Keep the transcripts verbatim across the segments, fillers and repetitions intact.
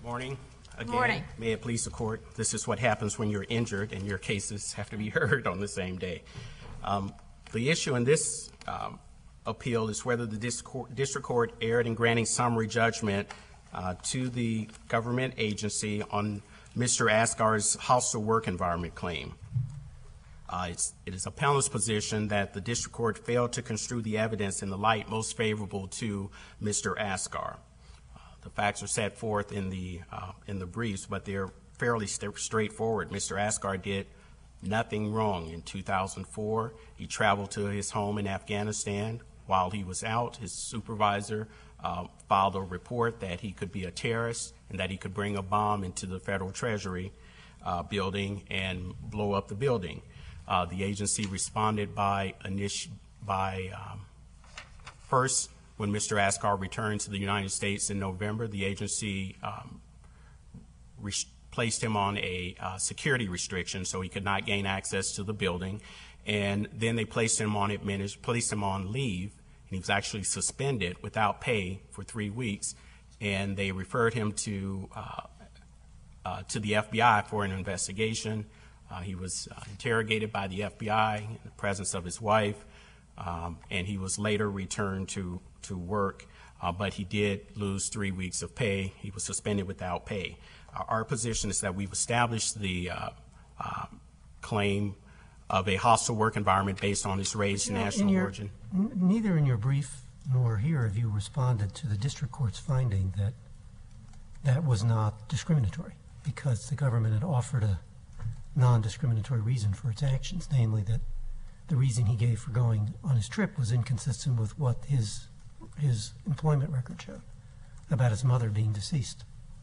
Morning. Again, Morning. May it please the court. This is what happens when you're injured and your cases have to be heard on the same day. Um, the issue in this um, appeal is whether the district court erred in granting summary judgment uh, to the government agency on Mister Asghar's hostile work environment claim. Uh, it's, it is appellant's position that the district court failed to construe the evidence in the light most favorable to Mister Asghar. Uh, the facts are set forth in the uh, in the briefs, but they're fairly st- straightforward. Mister Asghar did nothing wrong. In two thousand four, he traveled to his home in Afghanistan. While he was out, his supervisor uh, filed a report that he could be a terrorist and that he could bring a bomb into the Federal Treasury uh, building and blow up the building. Uh, the agency responded by, initi- by um, first, when Mister Asghar returned to the United States in November, the agency um, res- placed him on a uh, security restriction so he could not gain access to the building. And then they placed him on administ- placed him on leave, and he was actually suspended without pay for three weeks. And they referred him to uh, uh, to the F B I for an investigation. Uh, he was uh, interrogated by the F B I in the presence of his wife, um, and he was later returned to, to work, uh, but he did lose three weeks of pay. He was suspended without pay. Uh, our position is that we've established the uh, uh, claim of a hostile work environment based on his race and national your, origin. N- neither in your brief nor here have you responded to the district court's finding that that was not discriminatory because the government had offered a non-discriminatory reason for its actions, namely that the reason he gave for going on his trip was inconsistent with what his his employment record showed about his mother being deceased.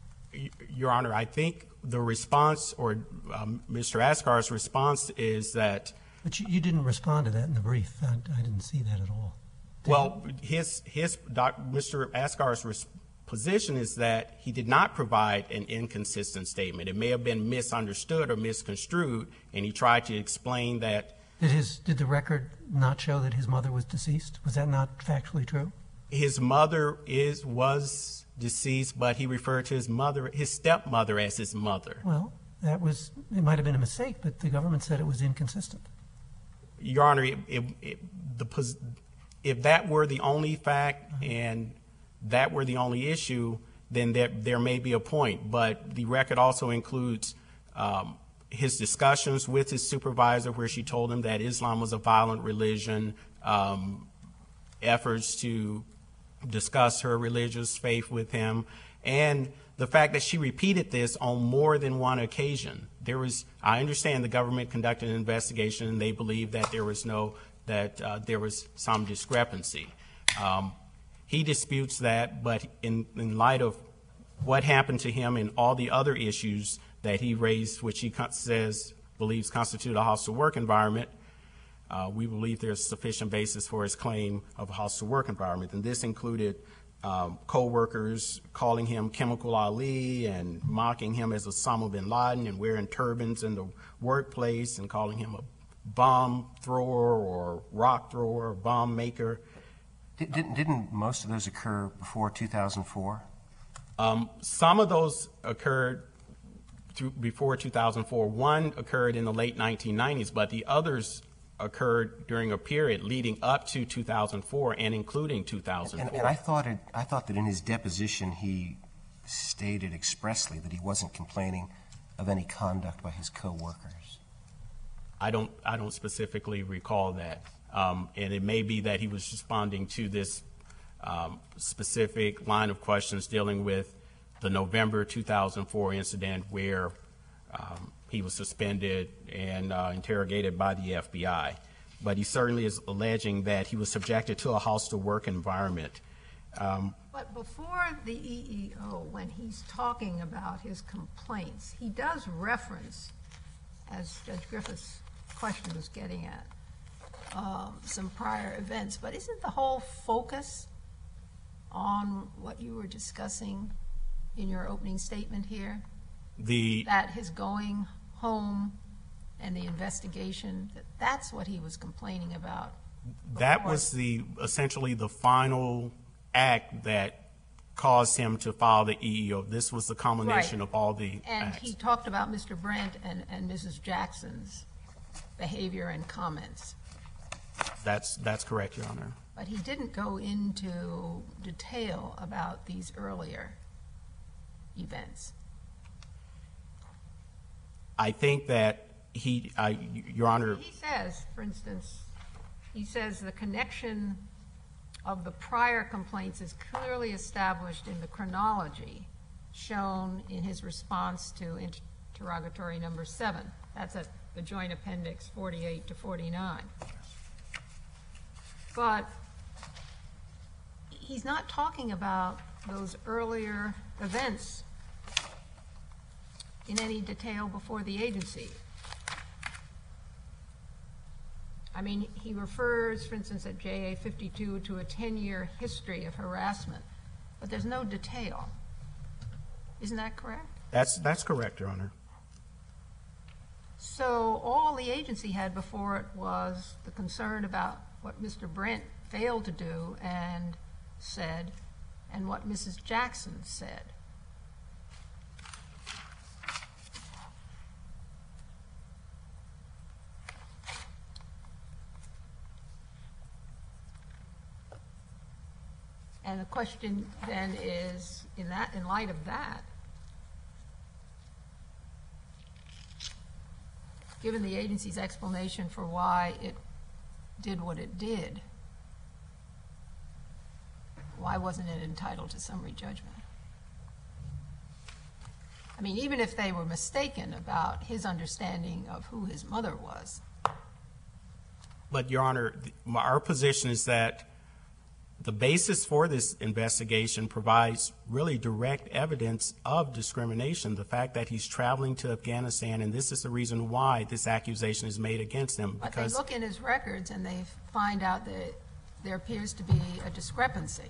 Your Honor, I think the response, or um, Mister Asghar's response, is that. But you, you didn't respond to that in the brief. I, I didn't see that at all. Did well, you? his his doc, Mister Asghar's response. Position is that he did not provide an inconsistent statement. It may have been misunderstood or misconstrued, and he tried to explain that. Did his did the record not show that his mother was deceased? Was that not factually true? His mother is was deceased, but he referred to his mother, his stepmother, as his mother. Well, that was it. Might have been a mistake, but the government said it was inconsistent. Your Honor, it, it, it, the if that were the only fact uh-huh. and that were the only issue, then there, there may be a point. But the record also includes um, his discussions with his supervisor where she told him that Islam was a violent religion, um, efforts to discuss her religious faith with him, and the fact that she repeated this on more than one occasion. There was, I understand the government conducted an investigation and they believed that there was no, that uh, there was some discrepancy. Um, He disputes that, but in, in light of what happened to him and all the other issues that he raised, which he says believes constitute a hostile work environment, uh, we believe there's sufficient basis for his claim of a hostile work environment. And this included um, co-workers calling him Chemical Ali and mocking him as Osama bin Laden and wearing turbans in the workplace and calling him a bomb thrower or rock thrower or bomb maker. Didn't, didn't most of those occur before two thousand four? Um, some of those occurred through, before two thousand four. One occurred in the late nineteen nineties, but the others occurred during a period leading up to two thousand four and including two thousand four. And, and I thought it, I thought that in his deposition he stated expressly that he wasn't complaining of any conduct by his co-workers. I don't, I don't specifically recall that. Um, and it may be that he was responding to this um, specific line of questions dealing with the November two thousand four incident where um, he was suspended and uh, interrogated by the F B I. But he certainly is alleging that he was subjected to a hostile work environment. Um, but before the E E O, when he's talking about his complaints, he does reference, as Judge Griffith's question was getting at, Um, some prior events, but isn't the whole focus on what you were discussing in your opening statement here? The that his going home and the investigation, that that's what he was complaining about. That was the essentially the final act that caused him to file the E E O. This was the culmination Right. of all the And acts. he talked about Mister Brent and, and Missus Jackson's behavior and comments. That's, that's correct, Your Honor. But he didn't go into detail about these earlier events. I think that he, I, Your Honor, He says, for instance, he says the connection of the prior complaints is clearly established in the chronology shown in his response to interrogatory number seven. That's at the Joint Appendix forty-eight to forty-nine. But he's not talking about those earlier events in any detail before the agency. I mean, he refers, for instance, at J A fifty-two to a ten-year history of harassment, but there's no detail. Isn't that correct? that's, that's correct, Your Honor. So all the agency had before it was the concern about what Mister Brent failed to do and said, and what Missus Jackson said. And the question then is, in that, in light of that, given the agency's explanation for why it did what it did, why wasn't it entitled to summary judgment? I mean, even if they were mistaken about his understanding of who his mother was. But, Your Honor, th- our position is that the basis for this investigation provides really direct evidence of discrimination. The fact that he's traveling to Afghanistan, and this is the reason why this accusation is made against him. But they Because look in his records and they find out that there appears to be a discrepancy.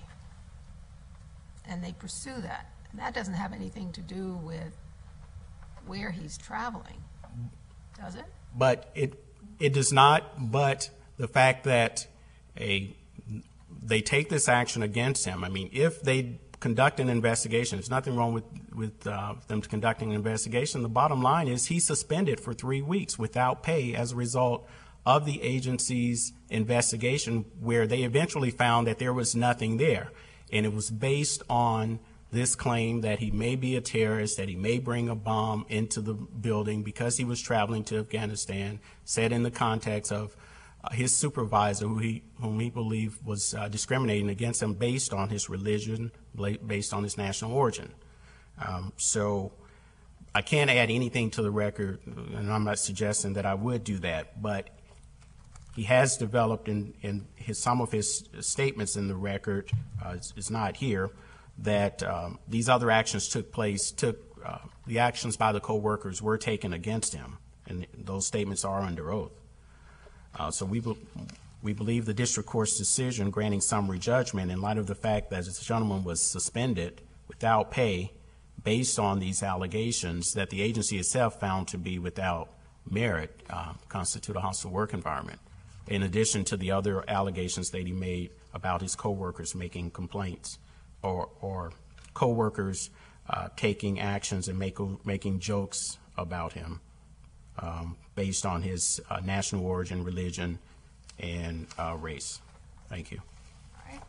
And they pursue that. And that doesn't have anything to do with where he's traveling, does it? But it, it does not, but the fact that a, they take this action against him. I mean, if they conduct an investigation, there's nothing wrong with, with uh, them conducting an investigation. The bottom line is he's suspended for three weeks without pay as a result of the agency's investigation, where they eventually found that there was nothing there. And it was based on this claim that he may be a terrorist, that he may bring a bomb into the building because he was traveling to Afghanistan, said in the context of uh, his supervisor, who he, whom he believed was uh, discriminating against him based on his religion, bla- based on his national origin. Um, so I can't add anything to the record, and I'm not suggesting that I would do that, but he has developed in, in his, some of his statements in the record, uh, it's, it's not here, that um, these other actions took place, took, uh, the actions by the co-workers were taken against him, and those statements are under oath. Uh, so we, be, we believe the district court's decision granting summary judgment in light of the fact that this gentleman was suspended without pay based on these allegations that the agency itself found to be without merit, uh, constitute a hostile work environment, in addition to the other allegations that he made about his co-workers making complaints or, or co-workers uh, taking actions and make, making jokes about him um, based on his uh, national origin, religion, and uh, race. Thank you. All right.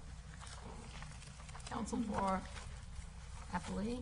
Counsel for Appellee.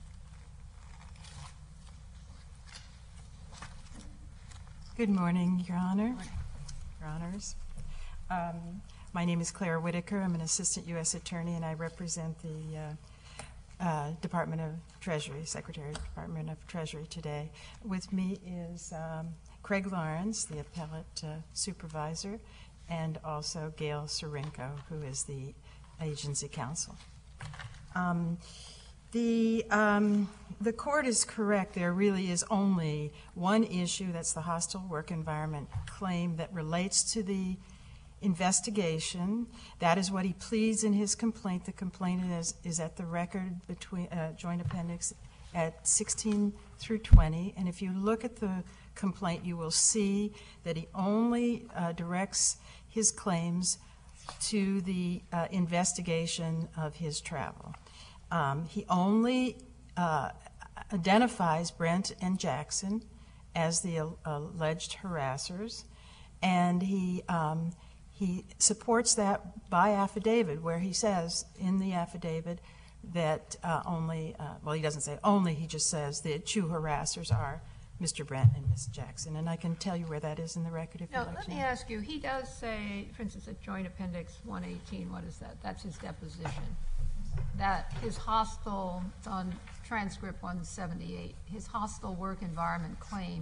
Good morning, Your Honor, Your Honors. Um, my name is Claire Whitaker. I'm an assistant U S attorney, and I represent the uh, uh, Department of Treasury, Secretary of the Department of Treasury today. With me is um, Craig Lawrence, the appellate uh, supervisor, and also Gail Sorinko, who is the agency counsel. Um, The, um, the court is correct. There really is only one issue, that's the hostile work environment claim that relates to the investigation. That is what he pleads in his complaint. The complaint is, is at the record between uh, joint appendix at sixteen through twenty. And if you look at the complaint, you will see that he only uh, directs his claims to the uh, investigation of his travel. Um, he only uh, identifies Brent and Jackson as the al- alleged harassers, and he um, he supports that by affidavit, where he says in the affidavit that uh, only, uh, well, he doesn't say only, he just says the true harassers are Mister Brent and Miss Jackson, and I can tell you where that is in the record if Now, you'd like let to me know. ask you, he does say, for instance, at Joint Appendix one eighteen, what is that? That's his deposition. That his hostile, it's on transcript one seventy-eight, his hostile work environment claim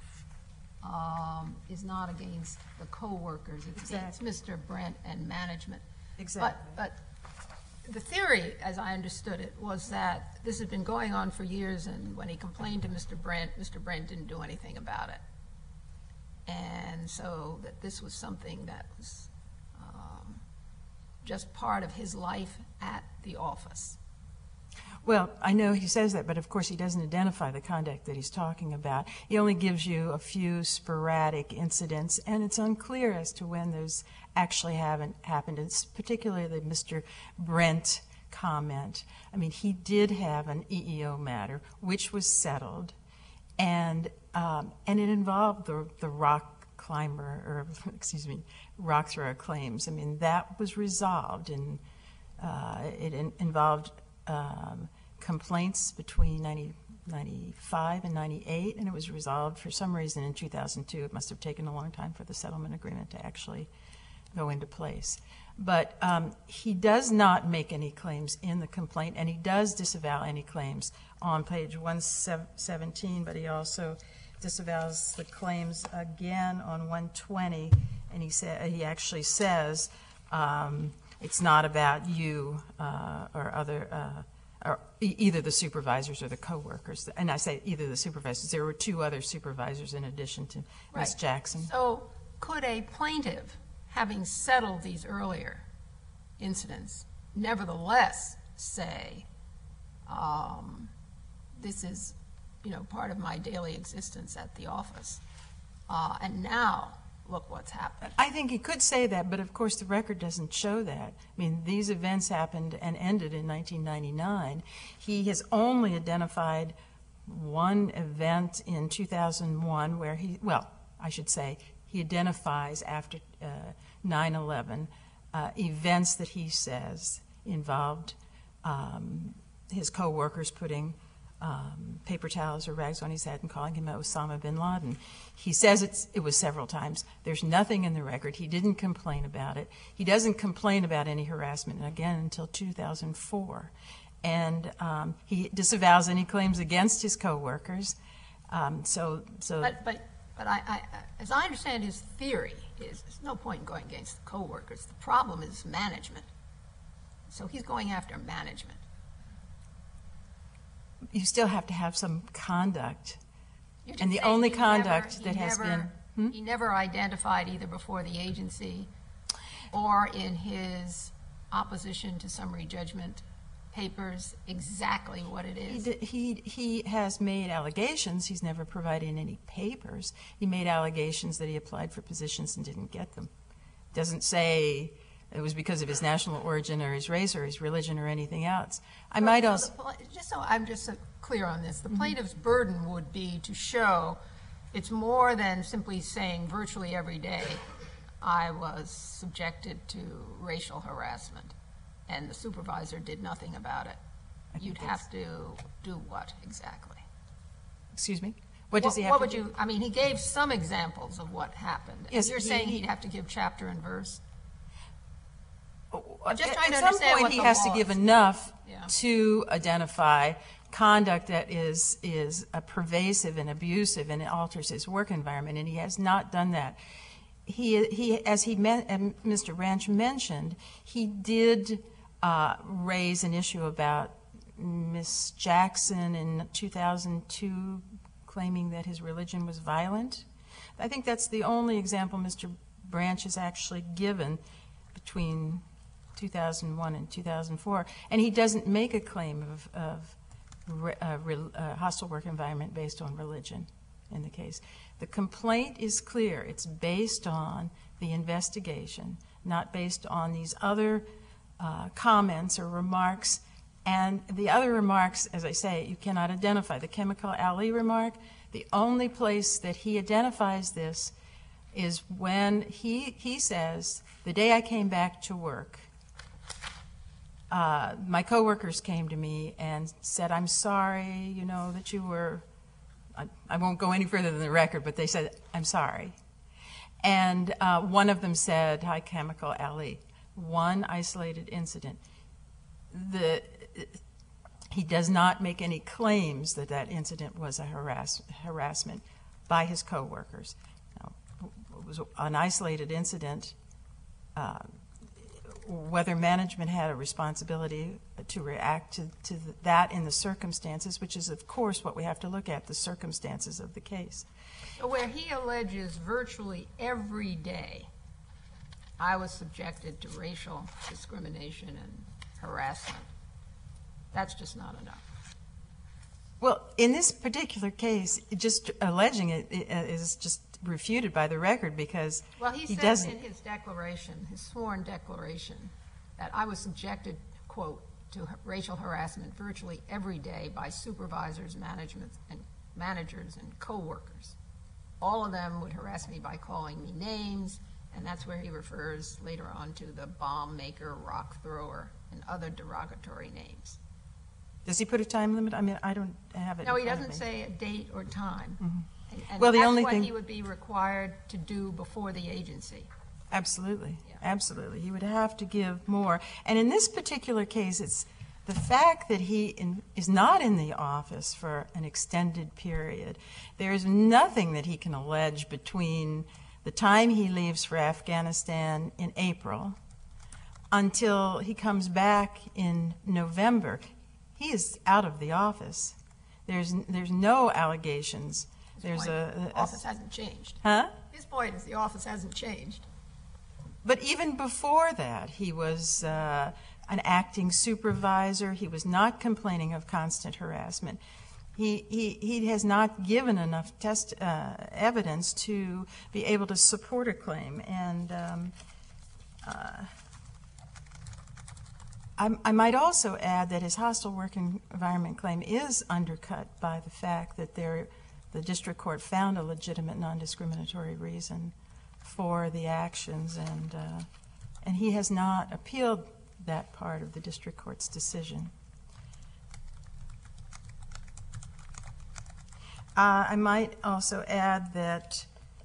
um, is not against the co-workers, it's against Exactly. Mister Brent and management. Exactly. But, but the theory, as I understood it, was that this has been going on for years, and when he complained to Mister Brent, Mister Brent didn't do anything about it. And so that this was something that was um, just part of his life at the office. Well, I know he says that, but of course he doesn't identify the conduct that he's talking about. He only gives you a few sporadic incidents, and it's unclear as to when those actually haven't happened. It's particularly the Mister Brent comment. I mean, he did have an E E O matter, which was settled, and um, and it involved the the rock climber, or excuse me, rock thrower claims. I mean, that was resolved, and uh, it in, involved um, complaints between ninety, ninety-five and ninety-eight, and it was resolved for some reason in two thousand two. It must have taken a long time for the settlement agreement to actually go into place. But um, he does not make any claims in the complaint, and he does disavow any claims on page one seventeen, but he also disavows the claims again on one twenty, and he sa- he actually says um, it's not about you uh, or other, uh, or e- either the supervisors or the coworkers. And I say either the supervisors. There were two other supervisors in addition to Miss Right. Jackson. So could a plaintiff, having settled these earlier incidents, nevertheless say, um, this is, you know, part of my daily existence at the office, uh, and now look what's happened? I think he could say that, but of course the record doesn't show that. I mean, these events happened and ended in nineteen ninety-nine. He has only identified one event in two thousand one where he, well, I should say, he identifies after uh, nine eleven uh, events that he says involved um, his co-workers putting um, paper towels or rags on his head and calling him Osama bin Laden. He says it's, it was several times. There's nothing in the record. He didn't complain about it. He doesn't complain about any harassment, again, until two thousand four. And um, he disavows any claims against his co-workers. Um, so, so But, but, but I, I, as I understand his theory, is there's no point in going against the coworkers. The problem is management. So he's going after management. you still have to have some conduct. You're just And the saying only he conduct never- that he has never- been- hmm? He never identified either before the agency or in his opposition to summary judgment papers exactly what it He, is. did- he, he has made allegations. He's never provided any papers. He made allegations that he applied for positions and didn't get them. Doesn't say it was because of his national origin or his race or his religion or anything else. I might So also, the pla- Just so I'm just so clear on this, Mm-hmm. the plaintiff's burden would be to show it's more than simply saying virtually every day I was subjected to racial harassment and the supervisor did nothing about it. think You'd that's- have to do what exactly? excuse me? What does he have What to would do? you, I mean, he gave some examples of what happened. Yes, You're he- saying he- he'd have to give chapter and verse? I'm just at, trying to at some understand point, what he the has to law give is. enough Yeah. to identify conduct that is is uh, pervasive and abusive and it alters his work environment, and he has not done that. He he as he men, um, Mister Ranch mentioned, he did uh, raise an issue about Miss Jackson in two thousand two, claiming that his religion was violent. I think that's the only example Mister Branch has actually given between two thousand one and two thousand four, and he doesn't make a claim of, of re, uh, re, uh, hostile work environment based on religion in the case. The complaint is clear. It's based on the investigation, not based on these other uh, comments or remarks And the other remarks, as I say, you cannot identify. The Chemical Ali remark, the only place that he identifies this is when he, he says, the day I came back to work, uh, my coworkers came to me and said, I'm sorry, you know, that you were, I, I won't go any further than the record, but they said, I'm sorry. And uh, one of them said, hi, Chemical Ali. One isolated incident. The, he does not make any claims that that incident was a harass, harassment by his coworkers. Now, it was an isolated incident. Uh, whether management had a responsibility to react to, to that in the circumstances, which is, of course, what we have to look at, the circumstances of the case. Where he alleges virtually every day I was subjected to racial discrimination and harassment, that's just not enough. Well, in this particular case, just alleging it is just refuted by the record because well, he, he says doesn't. in his declaration, his sworn declaration, that I was subjected, quote, to racial harassment virtually every day by supervisors, management, and managers and coworkers. All of them would harass me by calling me names, and that's where he refers later on to the bomb maker, rock thrower, and other derogatory names. Does he put a time limit? I mean, I don't have it. No, in he front of doesn't me. say a date or time. Mhm. And, and Well, the that's only what thing- he would be required to do before the agency. Absolutely, Yeah. absolutely. He would have to give more. And in this particular case, it's the fact that he in, is not in the office for an extended period. There is nothing that he can allege between the time he leaves for Afghanistan in April until he comes back in November. He is out of the office. There's there's no allegations. His There's point, a, the a office hasn't changed. huh? His point is the office hasn't changed. But even before that, he was uh, an acting supervisor. He was not complaining of constant harassment. He, he, he has not given enough test uh, evidence to be able to support a claim. And um, uh, I, I might also add that his hostile work environment claim is undercut by the fact that there, the district court found a legitimate non-discriminatory reason for the actions, and uh, and he has not appealed that part of the district court's decision. Uh, I might also add that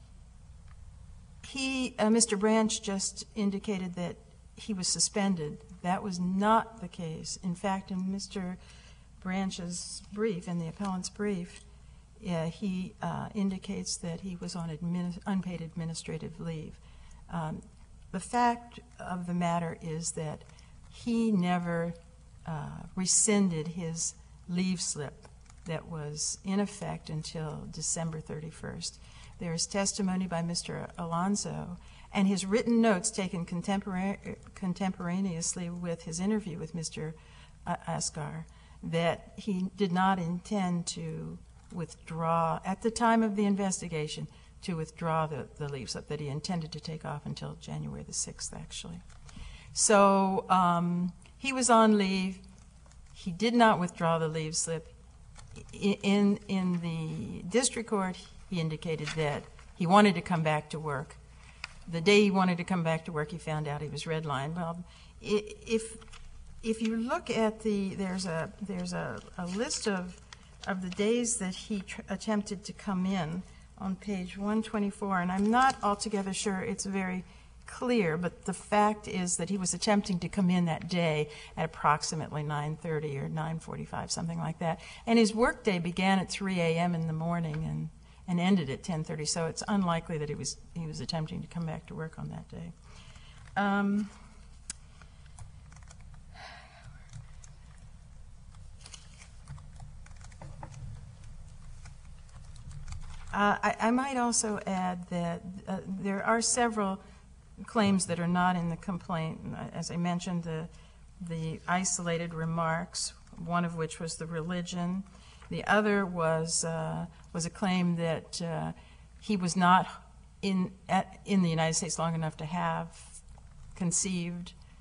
he, uh, Mister Branch, just indicated that he was suspended. That was not the case. In fact, in Mister Branch's brief, in the appellant's brief, Uh, he uh, indicates that he was on admin unpaid administrative leave. Um, the fact of the matter is that he never uh, rescinded his leave slip that was in effect until December thirty-first. There is testimony by Mister Alonzo and his written notes taken contempora contemporaneously with his interview with Mister Asghar that he did not intend to withdraw, at the time of the investigation, to withdraw the, the leave slip, that he intended to take off until January the sixth, actually. So um, he was on leave. He did not withdraw the leave slip. In, in, in the district court, he indicated that he wanted to come back to work. The day he wanted to come back to work, he found out he was redlined. Well, if, if you look at the, there's a, there's a, a list of of the days that he tr attempted to come in on page one twenty-four, and I'm not altogether sure it's very clear, but the fact is that he was attempting to come in that day at approximately nine thirty or nine forty-five, something like that. And his workday began at three A M in the morning and, and ended at ten thirty, so it's unlikely that he was, he was attempting to come back to work on that day. Um, Uh, I, I might also add that uh, there are several claims that are not in the complaint. As I mentioned, the, the isolated remarks, one of which was the religion. The other was, uh, was a claim that uh, he was not in, at, in the United States long enough to have conceived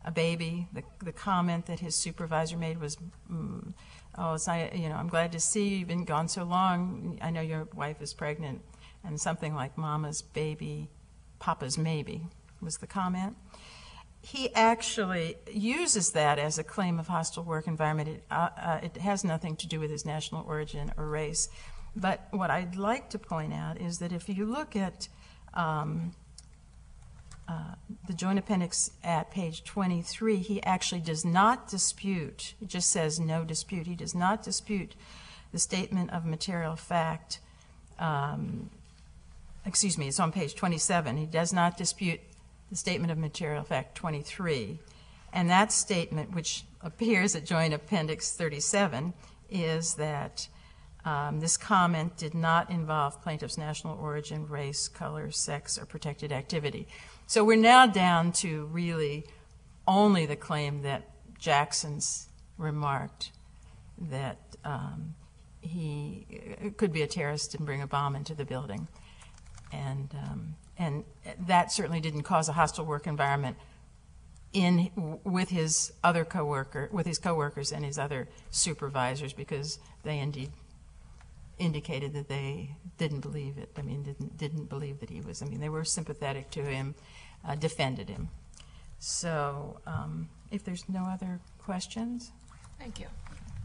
a baby. The, the comment that his supervisor made was, mm, oh, it's not, you know, I'm glad to see you. You've been gone so long. I know your wife is pregnant. And something like mama's baby, papa's maybe was the comment. He actually uses that as a claim of hostile work environment. It, uh, uh, it has nothing to do with his national origin or race. But what I'd like to point out is that if you look at um, uh, the Joint Appendix at page twenty-three, he actually does not dispute, it just says no dispute, he does not dispute the statement of material fact. Um, excuse me, it's on page twenty-seven. He does not dispute the statement of material fact twenty-three. And that statement, which appears at Joint Appendix thirty-seven, is that um, this comment did not involve plaintiff's national origin, race, color, sex, or protected activity. So we're now down to really only the claim that Jackson's remarked that um, he could be a terrorist and bring a bomb into the building. And um, and that certainly didn't cause a hostile work environment in with his other coworker, with his coworkers and his other supervisors, because they indeed indicated that they didn't believe it. I mean, didn't didn't believe that he was. I mean, they were sympathetic to him, uh, defended him. So, um, if there's no other questions, Thank you.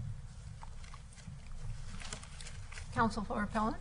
Counsel for appellant?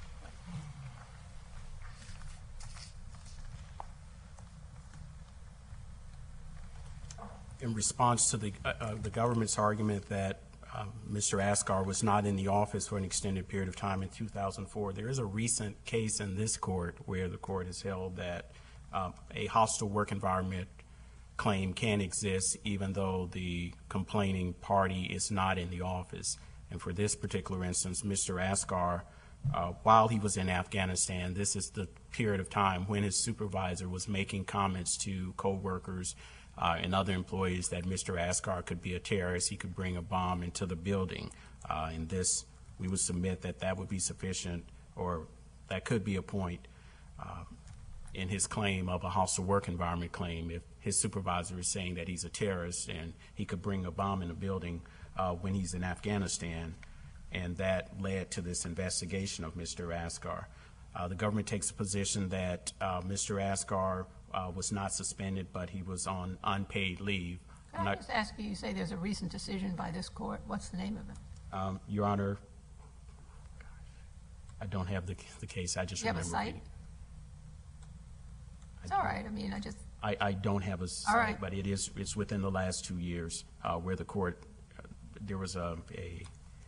In response to the, uh, uh, the government's argument that um, Mister Asghar was not in the office for an extended period of time in two thousand four, there is a recent case in this court where the court has held that um, a hostile work environment claim can exist even though the complaining party is not in the office. And for this particular instance, Mister Asghar, uh, while he was in Afghanistan, this is the period of time when his supervisor was making comments to co-workers Uh, and other employees that Mister Asghar could be a terrorist, he could bring a bomb into the building. Uh, and this, we would submit that that would be sufficient, or that could be a point uh, in his claim of a hostile work environment claim if his supervisor is saying that he's a terrorist and he could bring a bomb in a building uh, when he's in Afghanistan. And that led to this investigation of Mister Asghar. Uh, the government takes a position that uh, Mister Asghar Uh, was not suspended, but he was on unpaid leave. Can I not, just ask you, you say there's a recent decision by this court. What's the name of it? um, Your Honor, I don't have the, the case. I just Do you have a remember site? reading. It's all right. I mean, I just, I, I don't have a site, right. but it is, it's within the last two years uh, where the court, uh, there was a, a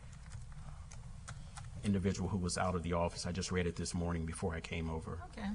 individual who was out of the office. I just read it this morning before I came over. okay.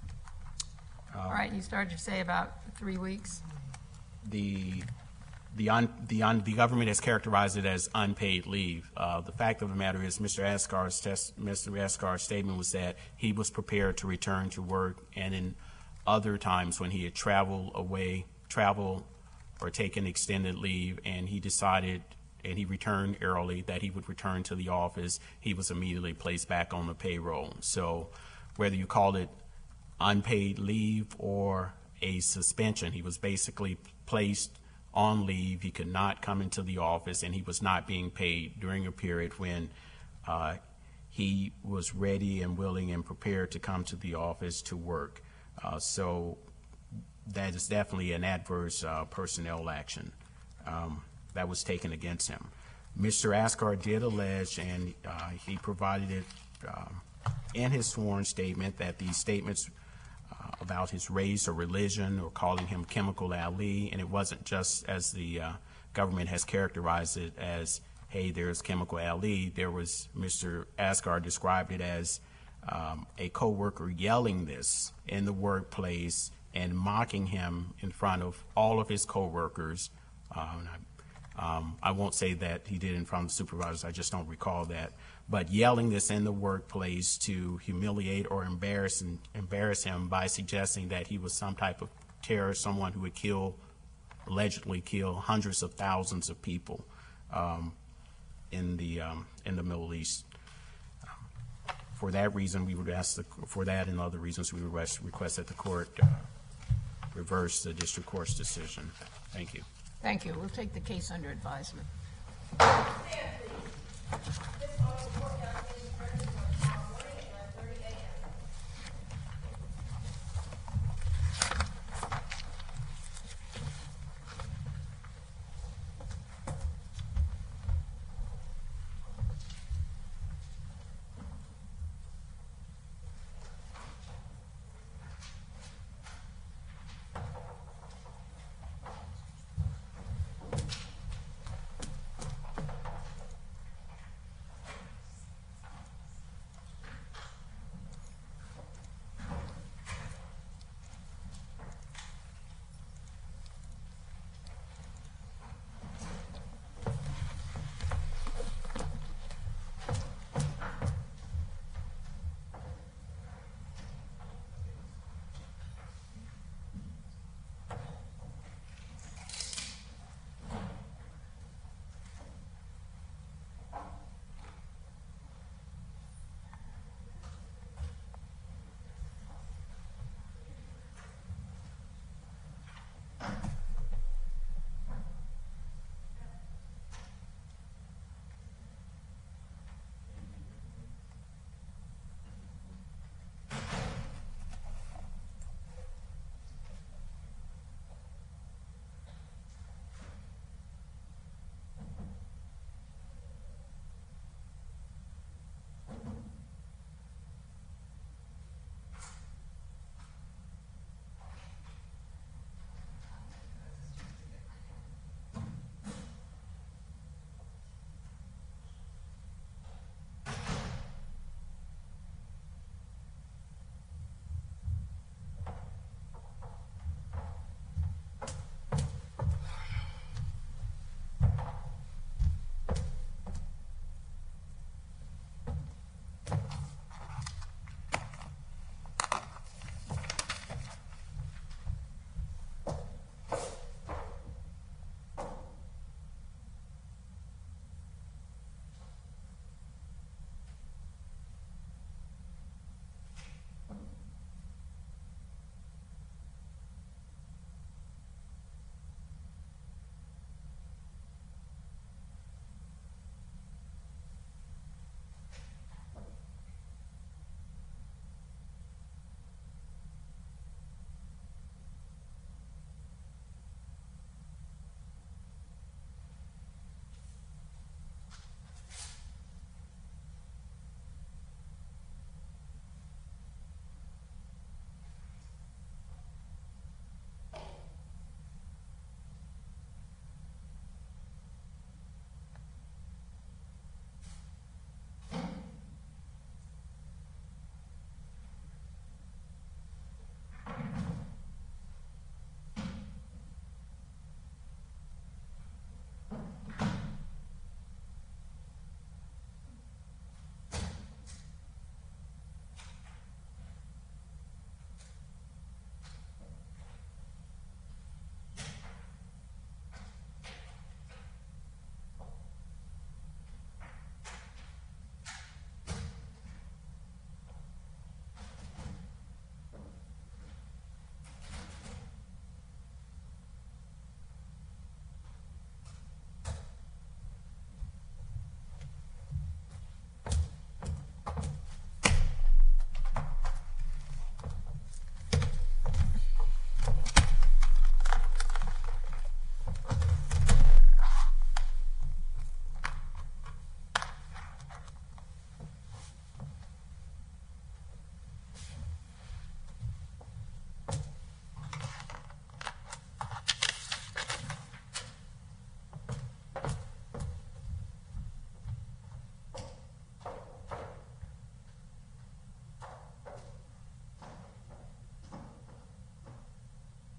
All right, you started to say about three weeks. The the un, the un, the government has characterized it as unpaid leave. Uh, the fact of the matter is, Mister Asghar's test, Mister Asghar's statement was that he was prepared to return to work, and in other times when he had traveled away, travel or taken extended leave, and he decided and he returned early that he would return to the office, he was immediately placed back on the payroll. So, whether you called it unpaid leave or a suspension, he was basically placed on leave. He could not come into the office, and he was not being paid during a period when uh, he was ready and willing and prepared to come to the office to work. Uh, so that is definitely an adverse uh, personnel action um, that was taken against him. Mister Asghar did allege, and uh, he provided it um, in his sworn statement, that these statements Uh, about his race or religion, or calling him Chemical Ali, and it wasn't just as the uh, government has characterized it as, hey, there's Chemical Ali. There was, Mister Asghar described it as um, a co-worker yelling this in the workplace and mocking him in front of all of his co-workers. Um, I, um, I won't say that he did in front of the supervisors, I just don't recall that. But yelling this in the workplace to humiliate or embarrass and embarrass him by suggesting that he was some type of terrorist, someone who would kill, allegedly kill hundreds of thousands of people um, in the um, in the Middle East. Um, for that reason, we would ask the, for that and other reasons, we would request, request that the court uh, reverse the district court's decision. Thank you. Thank you. We'll take the case under advisement.